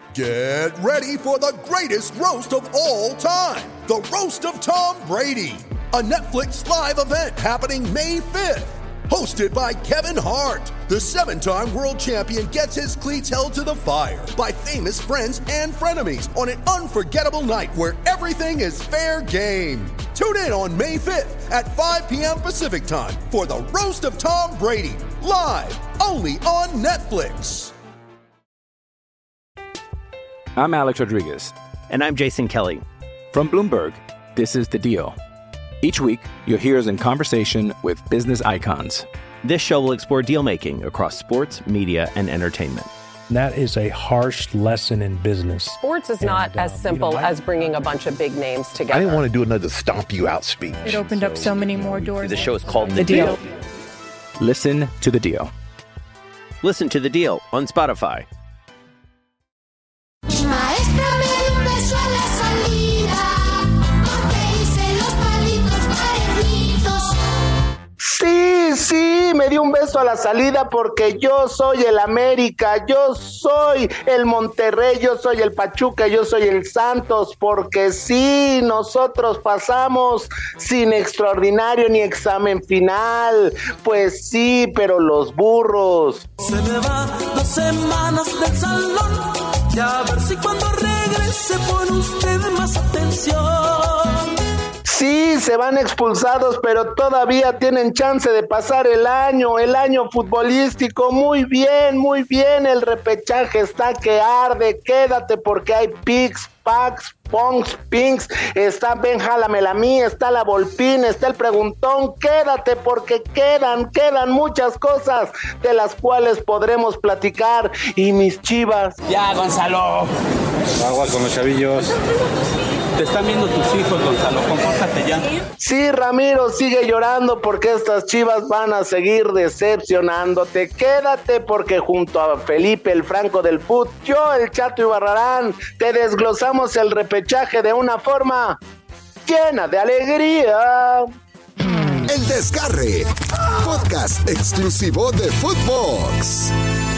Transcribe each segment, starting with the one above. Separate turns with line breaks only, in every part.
Get ready for the greatest roast of all time, the Roast of Tom Brady, a Netflix live event happening May 5th. Hosted by Kevin Hart, the 7-time world champion gets his cleats held to the fire by famous friends and frenemies on an unforgettable night where everything is fair game. Tune in on May 5th at 5 p.m. Pacific time for the Roast of Tom Brady, live only on Netflix.
I'm Alex Rodriguez.
And I'm Jason Kelly.
From Bloomberg, this is The Deal. Each week, you'll hear us in conversation with business icons.
This show will explore deal-making across sports, media, and entertainment.
That is a harsh lesson in business.
Sports is not as simple as bringing a bunch of big names together.
I didn't want to do another stomp you out speech.
It opened up so many more doors.
The show is called The Deal.
Listen to The Deal.
Listen to The Deal on Spotify.
Sí, me dio un beso a la salida porque yo soy el América, yo soy el Monterrey, yo soy el Pachuca, yo soy el Santos, porque sí, nosotros pasamos sin extraordinario ni examen final, pues sí, pero los burros.
Se me va 2 semanas del salón, ya a ver si cuando regrese pone usted más atención.
Sí, se van expulsados, pero todavía tienen chance de pasar el año futbolístico. Muy bien, el repechaje está que arde, quédate porque hay picks, packs, pongs, pinks, está Ben Jálamela a mí, está la Volpín, está el Preguntón, quédate porque quedan muchas cosas de las cuales podremos platicar y mis Chivas.
Ya, Gonzalo.
Agua con los chavillos.
Te están viendo tus hijos, Gonzalo, compórtate ya.
Sí, Ramiro, sigue llorando porque estas Chivas van a seguir decepcionándote. Quédate porque junto a Felipe el Franco del Fut, yo, el Chato y Barrarán, te desglosamos el repechaje de una forma llena de alegría.
El Desgarre, podcast exclusivo de Footbox.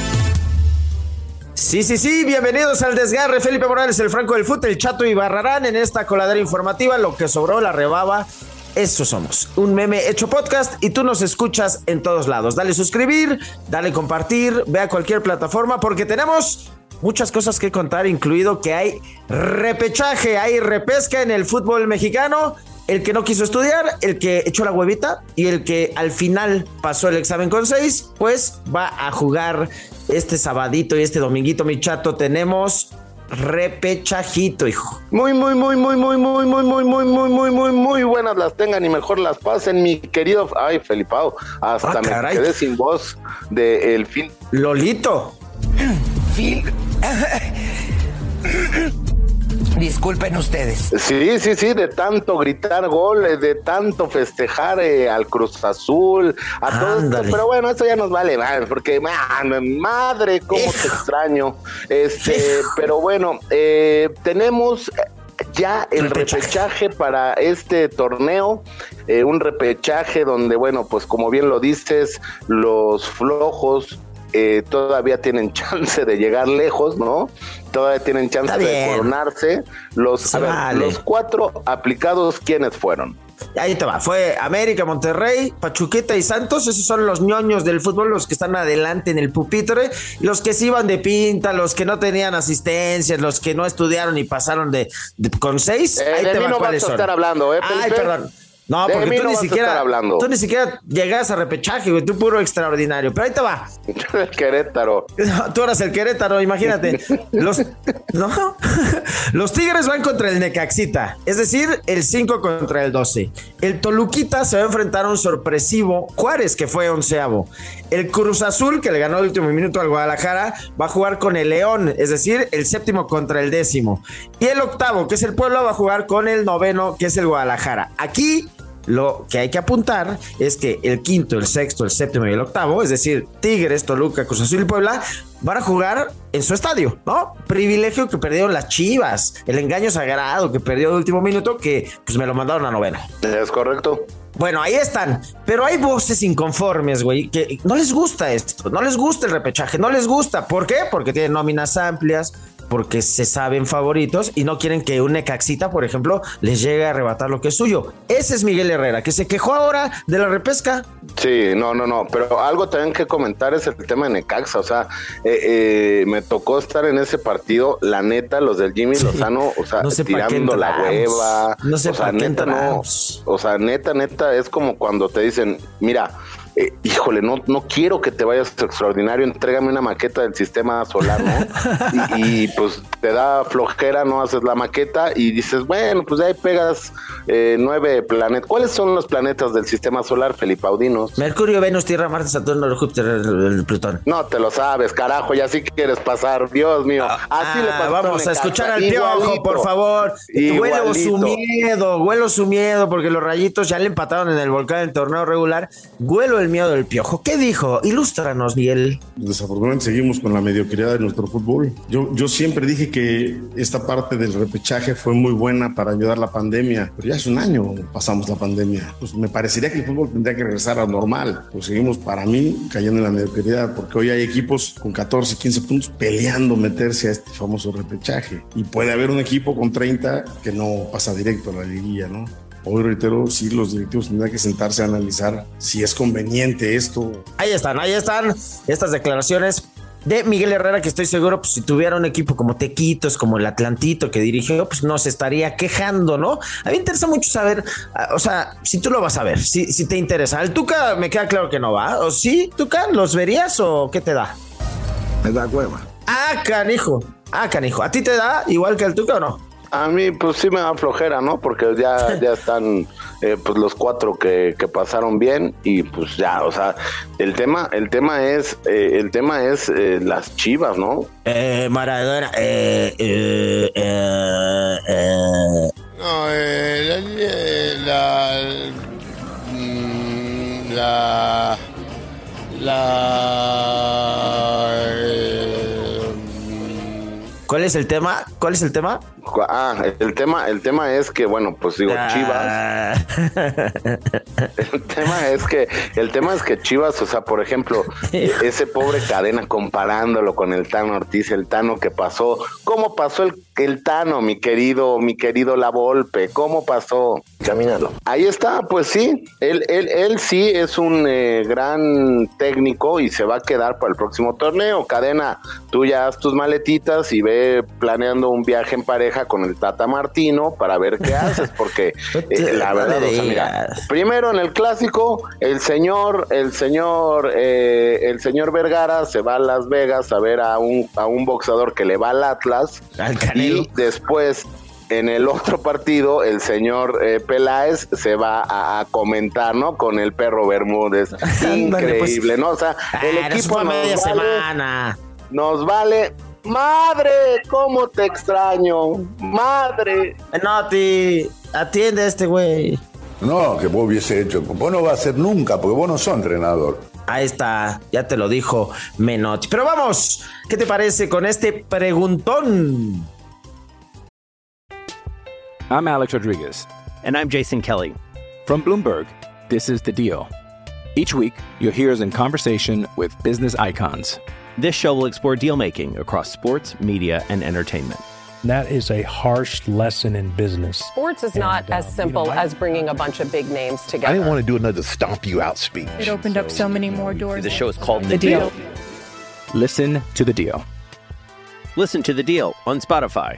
Sí, bienvenidos al Desgarre. Felipe Morales, el Franco del Fut, el Chato y Barrarán en esta coladera informativa. Lo que sobró, la rebaba. Eso somos, un meme hecho podcast y tú nos escuchas en todos lados. Dale suscribir, dale compartir, ve a cualquier plataforma porque tenemos muchas cosas que contar, incluido que hay repechaje, hay repesca en el fútbol mexicano. El que no quiso estudiar, el que echó la huevita y el que al final pasó el examen con 6, pues va a jugar este sabadito y este dominguito, mi Chato. Tenemos repechajito, hijo.
Muy buenas las tengan y mejor las pasen, mi querido. Ay, Felipao, hasta me quedé sin voz de el fin.
Lolito.
Phil. Disculpen ustedes.
Sí, de tanto gritar goles, de tanto festejar al Cruz Azul, a todo esto, pero bueno, eso ya nos vale, porque madre, cómo te extraño. Pero bueno, tenemos ya el repechaje para este torneo, un repechaje donde, bueno, pues como bien lo dices, los flojos todavía tienen chance de llegar lejos, ¿no? Todavía tienen chance de coronarse. Los 4 aplicados, ¿quiénes fueron?
Ahí te va, fue América, Monterrey, Pachuqueta y Santos. Esos son los ñoños del fútbol, los que están adelante en el pupitre, los que se iban de pinta, los que no tenían asistencias, los que no estudiaron y pasaron con 6. Ahí te va, ¿cuáles son?
Estar hablando, Felipe.
Ay, perdón. No, porque tú ni siquiera llegas a repechaje, güey, tú puro extraordinario. Pero ahí te va.
El Querétaro.
Tú eras el Querétaro, imagínate. Los Tigres van contra el Necaxita, es decir, el 5 contra el 12. El Toluquita se va a enfrentar a un sorpresivo Juárez, que fue 11avo. El Cruz Azul, que le ganó el último minuto al Guadalajara, va a jugar con el León, es decir, el 7º contra el 10º. Y el 8º, que es el Puebla, va a jugar con el 9º, que es el Guadalajara. Aquí lo que hay que apuntar es que el 5º, el 6º, el 7º y el 8º, es decir, Tigres, Toluca, Cruz Azul y Puebla, van a jugar en su estadio, ¿no? Privilegio que perdieron las Chivas, el engaño sagrado que perdió de último minuto, que pues me lo mandaron a 9º.
Es correcto.
Bueno, ahí están, pero hay voces inconformes, güey, que no les gusta esto, no les gusta el repechaje, no les gusta. ¿Por qué? Porque tienen nóminas amplias, porque se saben favoritos y no quieren que un Necaxita, por ejemplo, les llegue a arrebatar lo que es suyo. Ese es Miguel Herrera, que se quejó ahora de la repesca.
Sí, no, pero algo también que comentar es el tema de Necaxa, o sea, me tocó estar en ese partido, la neta, los del Jimmy Lozano, o sea, no sé tirando la hueva,
no sé, o
sea, neta, no, o sea, neta, es como cuando te dicen, mira, híjole, no quiero que te vayas extraordinario, entrégame una maqueta del sistema solar, ¿no? y pues te da flojera, no haces la maqueta y dices, bueno, pues ahí pegas 9 planetas. ¿Cuáles son los planetas del sistema solar, Felipe Audinos?
Mercurio, Venus, Tierra, Marte, Saturno, Júpiter, el Plutón.
No te lo sabes, carajo, y así quieres pasar, Dios mío. Así le pasó
vamos a escuchar al Piojo, por favor. Huelo su miedo, porque los Rayitos ya le empataron en el Volcán del torneo regular. Huelo el miedo del Piojo. ¿Qué dijo? Ilústranos, Miguel.
Desafortunadamente seguimos con la mediocridad de nuestro fútbol. Yo siempre dije que esta parte del repechaje fue muy buena para ayudar a la pandemia, pero ya hace un año pasamos la pandemia. Pues me parecería que el fútbol tendría que regresar a normal. Pues seguimos, para mí, cayendo en la mediocridad, porque hoy hay equipos con 14, 15 puntos peleando meterse a este famoso repechaje. Y puede haber un equipo con 30 que no pasa directo a la liguilla, ¿no? Hoy reitero, sí, los directivos tendrán que sentarse a analizar si es conveniente esto.
Ahí están estas declaraciones de Miguel Herrera, que estoy seguro, pues si tuviera un equipo como Tequitos, como el Atlantito que dirigió, pues no se estaría quejando, ¿no? A mí me interesa mucho saber, o sea, si tú lo vas a ver, si te interesa. El Tuca me queda claro que no va, ¿o sí, Tuca? ¿Los verías o qué te da?
Me da hueva.
Canijo. ¿A ti te da igual que el Tuca o no?
A mí, pues sí me da flojera, ¿no? Porque ya están pues los 4 que pasaron bien y pues ya, o sea, el tema es las Chivas, ¿no?
Maradona.
No,
¿Cuál es el tema?
El tema es que, bueno, pues digo, Chivas. El tema es que Chivas, o sea, por ejemplo, ese pobre Cadena comparándolo con el Tano Ortiz, el Tano que pasó, ¿cómo pasó el Tano, mi querido La Volpe? ¿Cómo pasó?
Caminando.
Ahí está, pues sí, él sí es un gran técnico y se va a quedar para el próximo torneo. Cadena, tú ya haz tus maletitas y ve planeando un viaje en pareja con el Tata Martino para ver qué haces, porque la verdad, o sea, mira, primero en el clásico, el señor Vergara se va a Las Vegas a ver a un boxeador que le va al Atlas,
al Canelo.
Y después en el otro partido el señor Peláez se va a comentar, ¿no? Con el Perro Bermúdez. Increíble, ¿no? O sea, el equipo nos vale. Madre, cómo te extraño, madre.
Menotti, atiende a este güey.
No, que vos hubiese hecho. Vos no vas a hacer nunca, porque vos no sos entrenador.
Ahí está, ya te lo dijo Menotti. Pero vamos, ¿qué te parece con este preguntón?
I'm Alex Rodriguez.
And I'm Jason Kelly.
From Bloomberg, this is The Deal. Each week, you'll hear us in conversation with business icons.
This show will explore deal-making across sports, media, and entertainment.
That is a harsh lesson in business.
Sports is not as simple as bringing a bunch of big names together.
I didn't want to do another stomp you out speech.
It opened up so many more doors.
The show is called
The Deal.
Listen to The Deal.
Listen to The Deal on Spotify.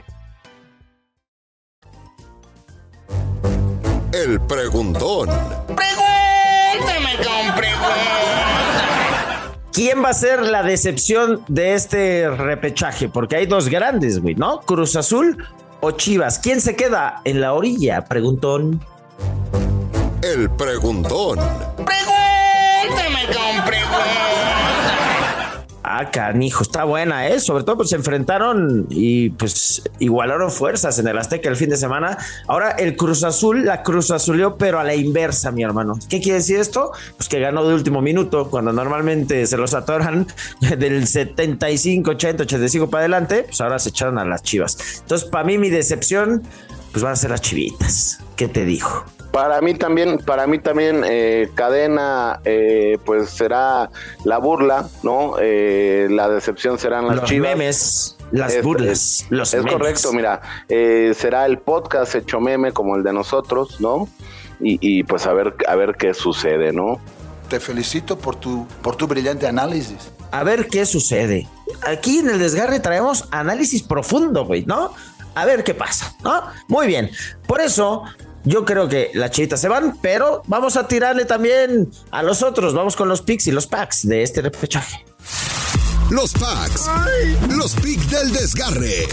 El preguntón.
Pregúntame con preguntón.
¿Quién va a ser la decepción de este repechaje? Porque hay dos grandes, güey, ¿no? Cruz Azul o Chivas. ¿Quién se queda en la orilla? Preguntón.
El preguntón.
Pregúntame con preguntón.
Canijo, está buena, ¿eh? Sobre todo, pues se enfrentaron y pues igualaron fuerzas en el Azteca el fin de semana. Ahora el Cruz Azul la Cruz Azulió, pero a la inversa, mi hermano. ¿Qué quiere decir esto? Pues que ganó de último minuto, cuando normalmente se los atoran del 75, 80, 85 para adelante, pues ahora se echaron a las Chivas. Entonces, para mí, mi decepción, pues van a ser las Chivitas. ¿Qué te dijo?
Para mí también, Cadena, pues será la burla, ¿no? La decepción serán las
los
Chivas.
Memes. las burlas, los memes.
Es correcto, mira, será el podcast hecho meme como el de nosotros, ¿no? Y pues a ver qué sucede, ¿no?
Te felicito por tu brillante análisis.
A ver qué sucede. Aquí en el Desgarre traemos análisis profundo, güey, ¿no? A ver qué pasa, ¿no? Muy bien. Por eso, yo creo que las Chivitas se van, pero vamos a tirarle también a los otros. Vamos con los picks y los packs de este repechaje.
Los packs. Los picks del Desgarre.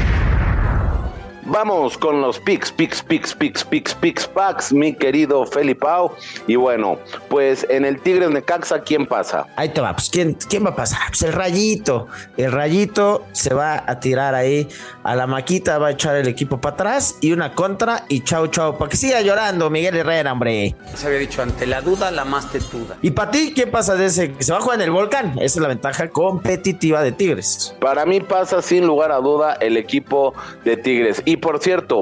Vamos con los picks, mi querido Felipao. Y bueno, pues en el Tigres Necaxa, ¿quién pasa?
Ahí te va, pues ¿quién va a pasar? Pues el Rayito. El Rayito se va a tirar ahí a la maquita, va a echar el equipo para atrás y una contra y chau, para que siga llorando Miguel Herrera, hombre.
Se había dicho, ante la duda, la más tetuda.
¿Y para ti quién pasa de ese? Que se va a jugar en el Volcán. Esa es la ventaja competitiva de Tigres.
Para mí pasa sin lugar a duda el equipo de Tigres. Y por cierto,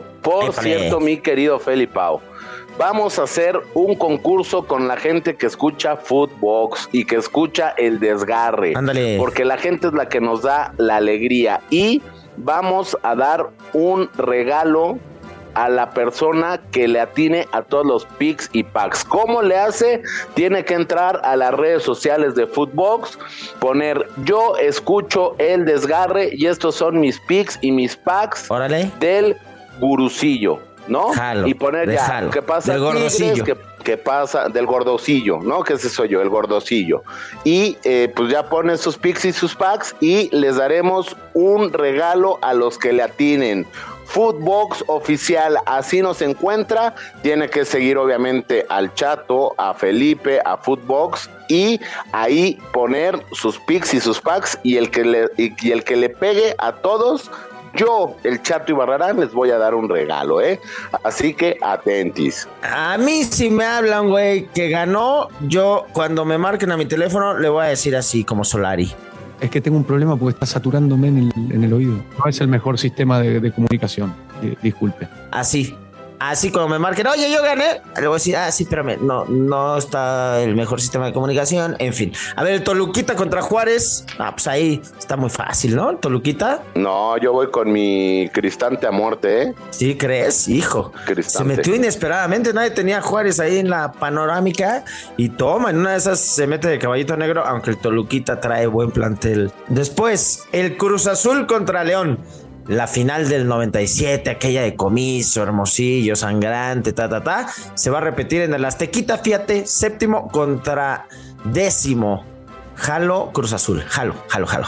mi querido Felipao, vamos a hacer un concurso con la gente que escucha Footbox y que escucha El Desgarre.
Ándale.
Porque la gente es la que nos da la alegría. Y vamos a dar un regalo a la persona que le atine a todos los picks y packs. ¿Cómo le hace? Tiene que entrar a las redes sociales de Footbox, poner yo escucho El Desgarre y estos son mis picks y mis packs.
Órale.
Del gurucillo, ¿no?
Jalo,
y poner ya,
jalo.
¿qué pasa?
Del gordocillo.
¿Qué pasa? Del gordocillo, ¿no? Que ese soy yo, el gordocillo. Y pues ya ponen sus picks y sus packs y les daremos un regalo a los que le atinen. Footbox Oficial, así nos encuentra. Tiene que seguir obviamente al Chato, a Felipe, a Footbox y ahí poner sus picks y sus packs y el que le pegue a todos, yo, el Chato y Barrarán, les voy a dar un regalo, ¿eh? Así que atentis.
A mí si me hablan, güey, que ganó, yo cuando me marquen a mi teléfono le voy a decir así como Solari.
Es que tengo un problema porque está saturándome en el oído. No es el mejor sistema de comunicación. Disculpe.
Así cuando me marquen, oye, yo gané, le voy a decir, sí, espérame, no está el mejor sistema de comunicación, en fin. A ver, el Toluquita contra Juárez, pues ahí está muy fácil, ¿no? El Toluquita.
No, yo voy con mi Cristante a muerte, ¿eh?
¿Sí crees? Hijo.
Cristante.
Se metió inesperadamente, nadie tenía a Juárez ahí en la panorámica y toma, en una de esas se mete de caballito negro, aunque el Toluquita trae buen plantel. Después, el Cruz Azul contra León. La final del 97, aquella de Comiso, Hermosillo, sangrante, se va a repetir en el Aztequita, fíjate, 7º contra 10º. Jalo Cruz Azul, jalo.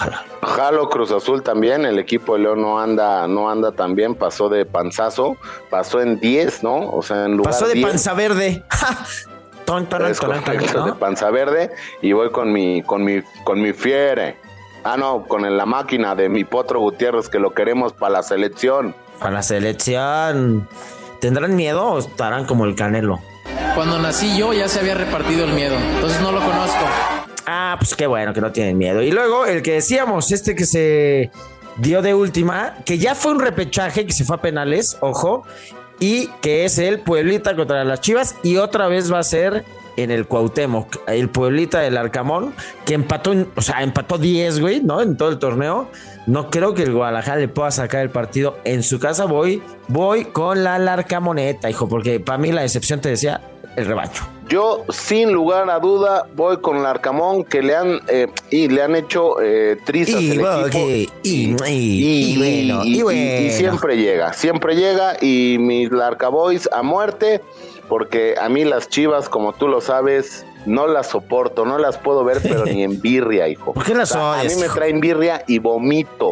Jalo Cruz Azul también, el equipo de León no anda tan bien, pasó de panzazo, pasó en 10, ¿no? O sea, en lugar
pasó de
10,
panza verde.
De panza verde y voy con mi fiere. Con la máquina de mi Potro Gutiérrez, que lo queremos para la selección.
Para la selección. ¿Tendrán miedo o estarán como el Canelo?
Cuando nací yo ya se había repartido el miedo, entonces no lo conozco.
Pues qué bueno que no tienen miedo. Y luego el que decíamos, que se dio de última, que ya fue un repechaje, que se fue a penales, ojo, y que es el Pueblita contra las Chivas, y otra vez va a ser en el Cuauhtémoc, el Pueblita del Arcamón, que empató 10, güey, ¿no? En todo el torneo. No creo que el Guadalajara le pueda sacar el partido en su casa. Voy con la Larcamoneta, hijo, porque para mí la decepción, te decía, el rebaño.
Yo, sin lugar a duda, voy con el Arcamón, que le han hecho trizas al equipo. Y siempre llega, y mis Larcaboys a muerte, porque a mí las Chivas, como tú lo sabes, no las soporto, no las puedo ver, pero ni en birria, hijo.
¿Por qué las odias?
A mí me traen birria y vomito.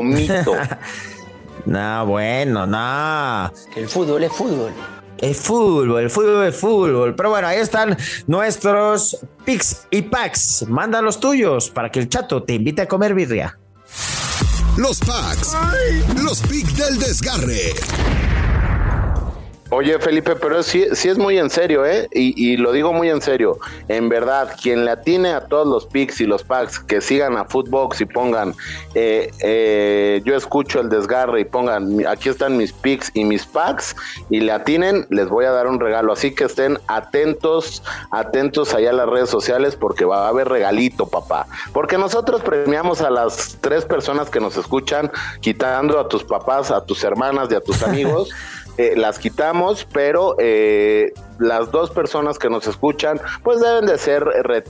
No, bueno, no.
Que el fútbol es fútbol.
El fútbol es fútbol. Pero bueno, ahí están nuestros picks y packs. Manda los tuyos para que el Chato te invite a comer birria.
Los packs. Los picks del Desgarre.
Oye, Felipe, pero sí es muy en serio, ¿eh? Y lo digo muy en serio. En verdad, quien le atine a todos los picks y los packs, que sigan a Footbox y pongan, yo escucho el desgarre y pongan, aquí están mis picks y mis packs, y le atinen, les voy a dar un regalo. Así que estén atentos allá a las redes sociales, porque va a haber regalito, papá. Porque nosotros premiamos a las 3 personas que nos escuchan, quitando a tus papás, a tus hermanas y a tus amigos. Las quitamos, pero las 2 personas que nos escuchan, pues deben de ser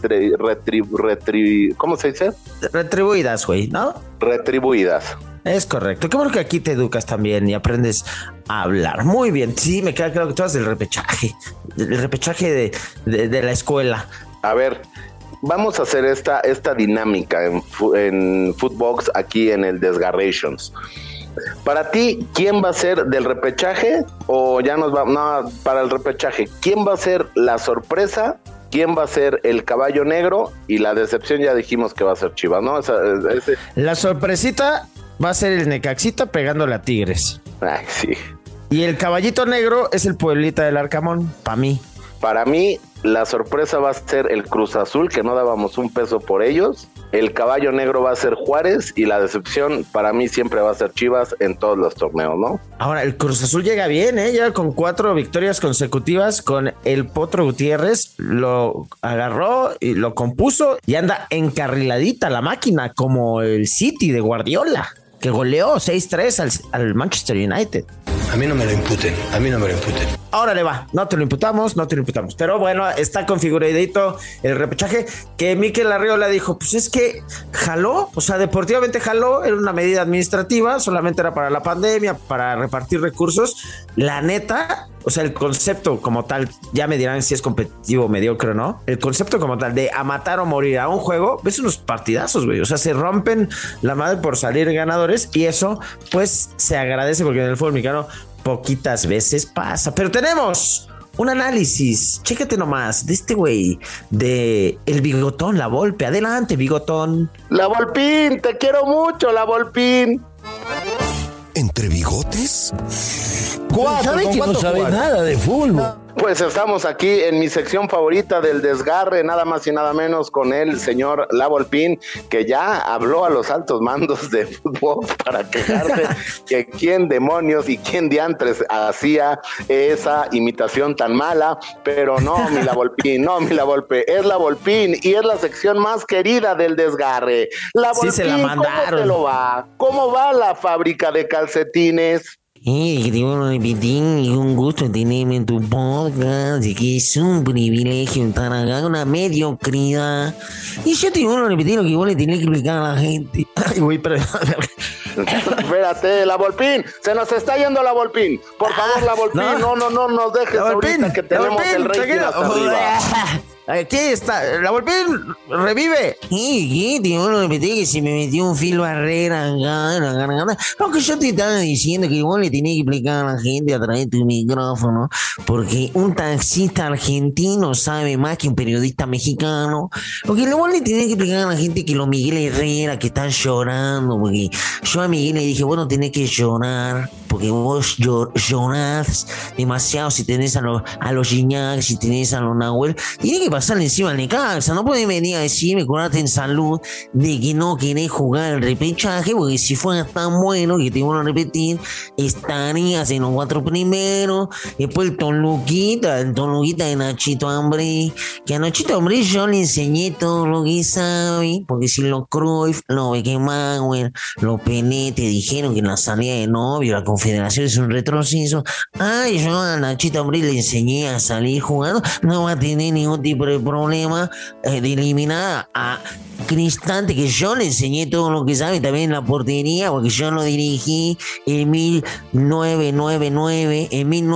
¿cómo se dice?
Retribuidas, güey, ¿no?
Retribuidas.
Es correcto. Qué bueno que aquí te educas también y aprendes a hablar. Muy bien. Sí, me queda claro que tú hablas del repechaje. El repechaje de la escuela.
A ver, vamos a hacer esta dinámica en Footbox aquí en el Desgarrations. Para ti, ¿quién va a ser del repechaje? O ya nos va... No, para el repechaje, ¿quién va a ser la sorpresa? ¿Quién va a ser el caballo negro? Y la decepción ya dijimos que va a ser Chivas, ¿no?
La sorpresita va a ser el Necaxita pegándole a Tigres.
Ay, sí.
Y el caballito negro es el Pueblita del Arcamón, para mí.
Para mí, la sorpresa va a ser el Cruz Azul, que no dábamos un peso por ellos. El caballo negro va a ser Juárez, y la decepción para mí siempre va a ser Chivas en todos los torneos, ¿no?
Ahora, el Cruz Azul llega bien, ya con 4 victorias consecutivas, con el Potro Gutiérrez, lo agarró y lo compuso, y anda encarriladita la máquina, como el City de Guardiola, que goleó 6-3 al Manchester United.
A mí no me lo imputen.
Ahora le va, no te lo imputamos. Pero bueno, está configuradito el repechaje, que Mikel Arriola dijo, pues es que jaló, o sea, deportivamente jaló, era una medida administrativa, solamente era para la pandemia, para repartir recursos. La neta, o sea, el concepto como tal, ya me dirán si es competitivo, mediocre o no, el concepto como tal de a matar o morir a un juego, ves unos partidazos, güey, o sea, se rompen la madre por salir ganadores, y eso, pues, se agradece, porque en el fútbol mexicano poquitas veces pasa. Pero tenemos un análisis, chécate nomás, de este güey, de el Bigotón, la Volpe. Adelante, Bigotón.
La Volpín, te quiero mucho, la Volpín.
¿Entre bigotes?
¿Sabe que no sabe nada de fútbol?
Pues estamos aquí en mi sección favorita del desgarre, nada más y nada menos, con el señor La Volpín, que ya habló a los altos mandos de fútbol para quejarse que quién demonios y quién diantres hacía esa imitación tan mala, pero no, mi La Volpín, es La Volpín, y es la sección más querida del desgarre. La Volpín,
sí, se la mandaron.
¿Cómo te lo va? ¿Cómo va la fábrica de calcetines?
Que te vuelvo a repetir, es un gusto tenerme en tu podcast, y que es un privilegio estar acá, una mediocridad. Y yo te vuelvo a repetir lo que vos le tenés que explicar a la gente. Ay, güey, pero...
Espérate, La Volpín, se nos está yendo La Volpín. Por favor, La Volpín, no nos dejes ahorita que tenemos el rating hasta arriba.
Aquí está, La Volpín revive. ¿Qué? Te vuelvo a repetir que se me metió un Phil Barrera acá en la garganta. No, que yo te estaba diciendo que vos le tenés que explicar a la gente a través de tu micrófono, porque un taxista argentino sabe más que un periodista mexicano. Porque vos le tenés que explicar a la gente que los Miguel Herrera que están llorando, porque yo a Miguel le dije, vos no tenés que llorar, porque vos llorás demasiado si tenés a los Gignac, si tenés a los Nahuel. Tiene que pasarle encima al Necaxa, no podés venir a decirme, curarte en salud, de que no querés jugar el repechaje, porque si fuera tan bueno, que te vuelvo a repetir, estarías en los 4 primeros. Después el Toluquita de Nachito Ambriz, que a Nachito Ambriz yo le enseñé todo lo que sabe, porque si los Cruyff, los Beckenbauer, los Penete dijeron que en la salida de novio la Confederación es un retroceso, yo a Nachito Ambriz le enseñé a salir jugando, no va a tener ningún tipo de problema de eliminar a Cristante, que yo le enseñé todo lo que sabe, también en la portería, porque yo lo dirigí en 1999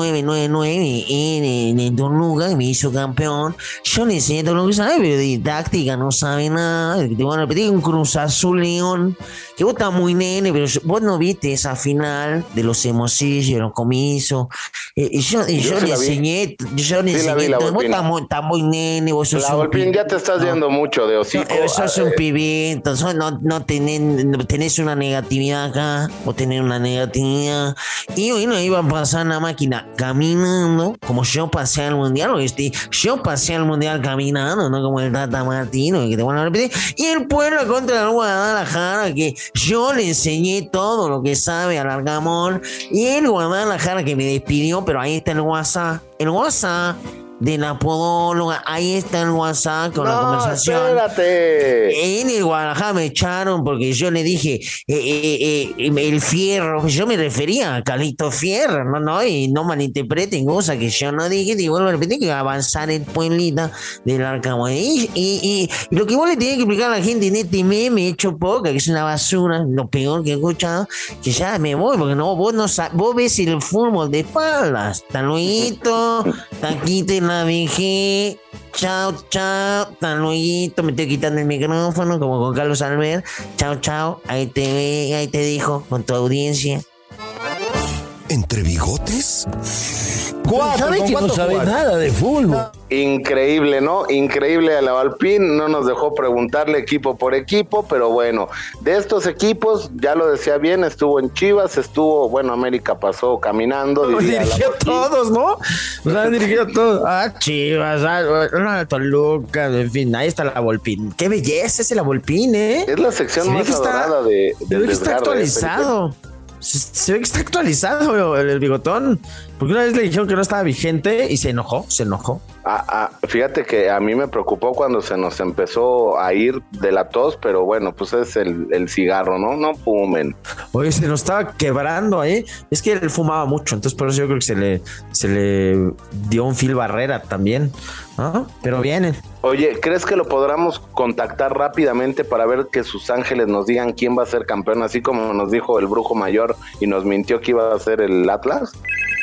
en Toluca, y me hizo campeón. Yo le enseñé todo lo que sabe, pero de táctica no sabe nada. Te voy a repetir, un Cruz Azul León,
que vos estás muy nene, pero vos no viste esa final de los Hermosillos, los Comisos. Yo le enseñé, vos estás muy nene, vos sos
la Volpín, ya te estás yendo mucho de hocico.
Sos un pibito, no tenés una negatividad acá, vos tenés una negatividad. Y bueno, iba a pasar la máquina caminando, como yo pasé al Mundial, yo pasé al Mundial caminando, no como el Tata Martino, que te van a repetir. Y el pueblo contra el Guadalajara, que yo le enseñé todo lo que sabe al Argamón, y el Guadalajara que me despidió, pero ahí está el WhatsApp de la podóloga, ahí está el WhatsApp con la conversación.
Espérate.
En el Guadalajara me echaron porque yo le dije el Fierro, yo me refería a Calixto Fierro, no, y no malinterpreten cosas que yo no dije, y vuelvo a repetir que va a avanzar el pueblita del Arcamón. Y lo que vos le tenés que explicar a la gente en este meme hecho poca, que es una basura, lo peor que he escuchado, que ya me voy, porque vos ves el fútbol de espaldas, hasta luego, taquite la dejé, chao, hasta luego, me estoy quitando el micrófono como con Carlos Albert, chao, ahí te dijo con tu audiencia.
¿Entre bigotes?
¿Sabes que no sabe nada de fútbol?
Increíble, ¿no? Increíble a la Volpín, no nos dejó preguntarle equipo por equipo, pero bueno, de estos equipos, ya lo decía bien, estuvo en Chivas, América pasó caminando.
Dirigió a todos, ¿no? O sea, dirigió a todos. Chivas, Toluca, en fin, ahí está la Volpín. Qué belleza ese la Volpín, ¿eh?
Es la sección más adorada de
está actualizado. Se ve que está actualizado el bigotón, porque una vez le dijeron que no estaba vigente y se enojó.
Fíjate que a mí me preocupó cuando se nos empezó a ir de la tos, pero bueno, pues es el cigarro, ¿no? No fumen.
Oye, se nos estaba quebrando ahí. Es que él fumaba mucho, entonces por eso yo creo que se le dio un fil barrera también, ¿no? Pero vienen.
Oye, ¿crees que lo podamos contactar rápidamente para ver que sus ángeles nos digan quién va a ser campeón, así como nos dijo el Brujo Mayor y nos mintió que iba a ser el Atlas?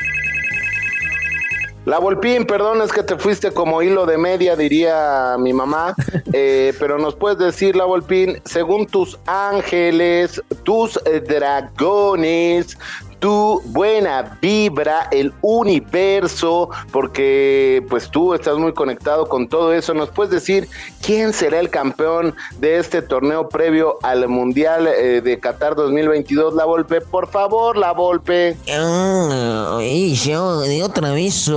La Volpín, perdón, es que te fuiste como hilo de media, diría mi mamá, pero nos puedes decir, La Volpín, según tus ángeles, tus dragones, tu buena vibra, el universo, porque pues tú estás muy conectado con todo eso, ¿nos puedes decir quién será el campeón de este torneo previo al Mundial de Qatar 2022, La Volpe? Por favor, La Volpe.
Yo de otra vez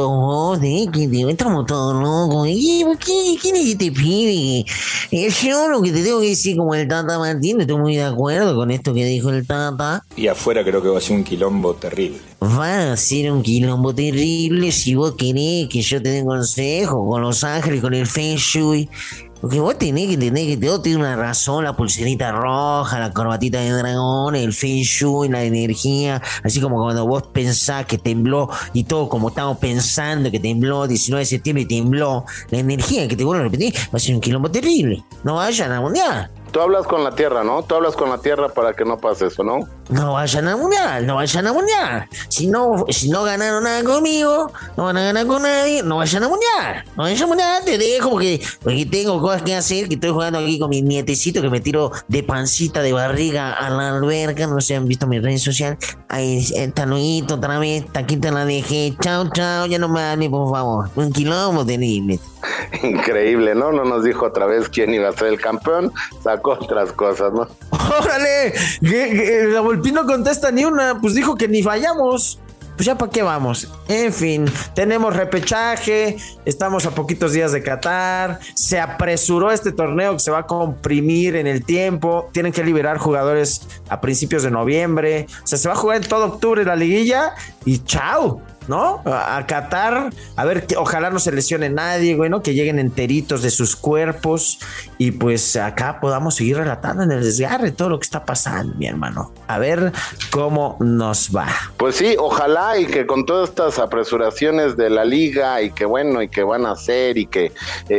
que estamos todos locos. ¿Quién es que te pide? Yo lo que te tengo que decir como el Tata Martino, estoy muy de acuerdo con esto que dijo el Tata.
Y afuera creo que va a ser un quilombo terrible.
Va a ser un quilombo terrible si vos querés que yo te dé consejo con Los Ángeles, con el Feng Shui. Porque vos tenés que entender que todo tiene una razón, la pulserita roja, la corbatita de dragón, el Feng Shui, la energía, así como cuando vos pensás que tembló y todo como estamos pensando que tembló, 19 de septiembre tembló, la energía que te vuelvo a repetir va a ser un quilombo terrible. No vayan al Mundial.
Tú hablas con la tierra, ¿no? Tú hablas con la tierra para que no pase eso, ¿no?
No vayan al Mundial. Si no ganaron nada conmigo, no van a ganar con nadie, no vayan al Mundial. Te dejo porque tengo cosas que hacer, que estoy jugando aquí con mi nietecito que me tiro de pancita de barriga a la alberca, no sé si han visto mis redes sociales. Ahí está Luito otra vez, taquita la dejé, chao, ya no me hable, por favor. Un quilombo terrible.
Increíble, ¿no? No nos dijo otra vez quién iba a ser el campeón, sacó otras cosas, ¿no?
¡Órale! La Volpín no contesta ni una, pues dijo que ni fallamos. Pues ya para qué vamos. En fin, tenemos repechaje, estamos a poquitos días de Qatar, se apresuró este torneo que se va a comprimir en el tiempo, tienen que liberar jugadores a principios de noviembre, o sea, se va a jugar en todo octubre la liguilla y chao, ¿no? A Qatar, a ver, que ojalá no se lesione nadie, güey, ¿no? Que lleguen enteritos de sus cuerpos y pues acá podamos seguir relatando en el desgarre todo lo que está pasando, mi hermano. A ver cómo nos va.
Pues sí, ojalá y que con todas estas apresuraciones de la liga y que bueno, y que van a hacer y que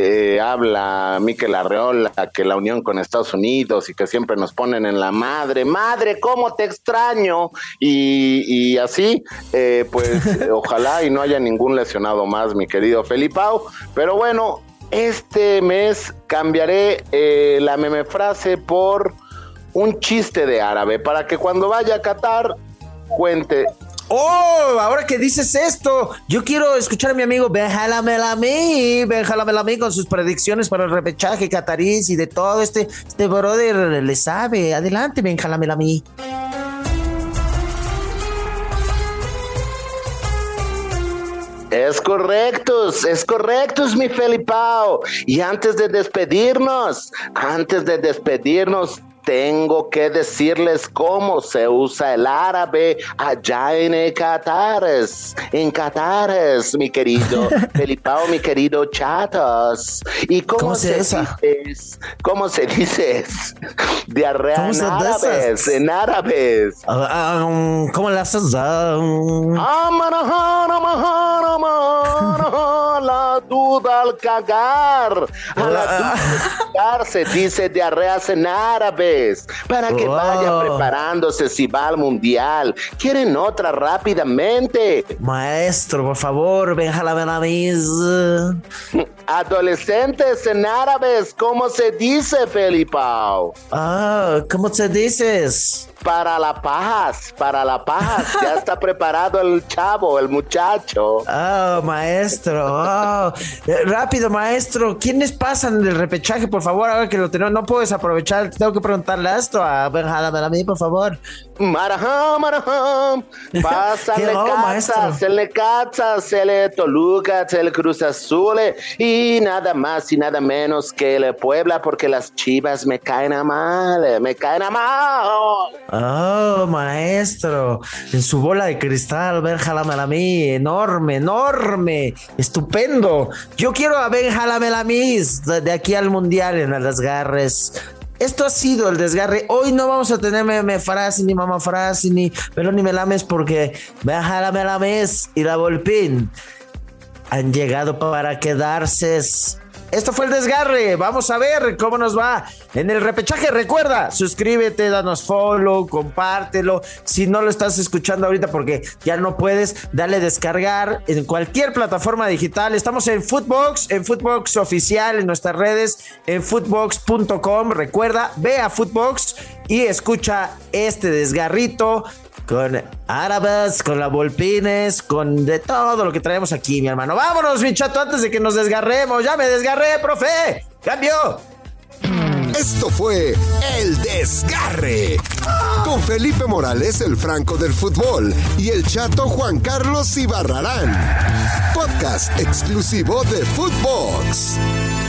habla Mikel Arreola, que la unión con Estados Unidos y que siempre nos ponen en la madre, cómo te extraño y así, pues ojalá y no haya ningún lesionado más, mi querido Felipao, pero bueno, este mes cambiaré la meme frase por un chiste de árabe para que cuando vaya a Qatar cuente.
Oh, ahora que dices esto, yo quiero escuchar a mi amigo Benjala Melami con sus predicciones para el repechaje catarís y de todo. Este brother le sabe. Adelante, Benjala Melami.
Es correcto, mi Felipao. Y antes de despedirnos, tengo que decirles cómo se usa el árabe allá en Qatar, mi querido Felipao, mi querido Chatos. ¿Y cómo se dice? ¿Cómo se dice? Diarrea en árabes.
¿Cómo le haces?
La duda al cagar. A la duda al cagar se dice diarreas en árabes. Para que vaya preparándose si va al mundial. ¿Quieren otra rápidamente?
Maestro, por favor, Benjala Benaviz.
Adolescentes en árabes, ¿cómo se dice, Felipao?
¿Cómo se dices?
Para la paz. Ya está preparado el chavo, el muchacho.
Maestro. Rápido, maestro. ¿Quiénes pasan del repechaje, por favor? Ahora que lo tenemos, no puedes aprovechar. Tengo que preguntarle esto a Benjala Melami, por favor.
Maraham. Pasa el Necaxa, el Toluca, el Cruz Azul y nada más y nada menos que el Puebla, porque las Chivas me caen a mal.
Maestro, en su bola de cristal, Benjala Melami, enorme, estupendo. Yo quiero a Benjala Melami de aquí al mundial en el Desgarres. Esto ha sido el Desgarre. Hoy no vamos a tener meme frase, ni mamá frase, ni Meloni Melames, porque Benjala Melames y la Volpín han llegado para quedarse. Esto fue el Desgarre. Vamos a ver cómo nos va en el repechaje. Recuerda, suscríbete, danos follow, compártelo. Si no lo estás escuchando ahorita porque ya no puedes, dale descargar en cualquier plataforma digital. Estamos en Footbox oficial, en nuestras redes, en footbox.com. Recuerda, ve a Footbox y escucha este desgarrito con árabes, con la Volpines, con de todo lo que traemos aquí, mi hermano. Vámonos, mi chato, antes de que nos desgarremos. Ya me desgarré, profe. ¡Cambio!
Esto fue El Desgarre con Felipe Morales, el Franco del fútbol, y el chato Juan Carlos Ibarrarán. Podcast exclusivo de Footbox.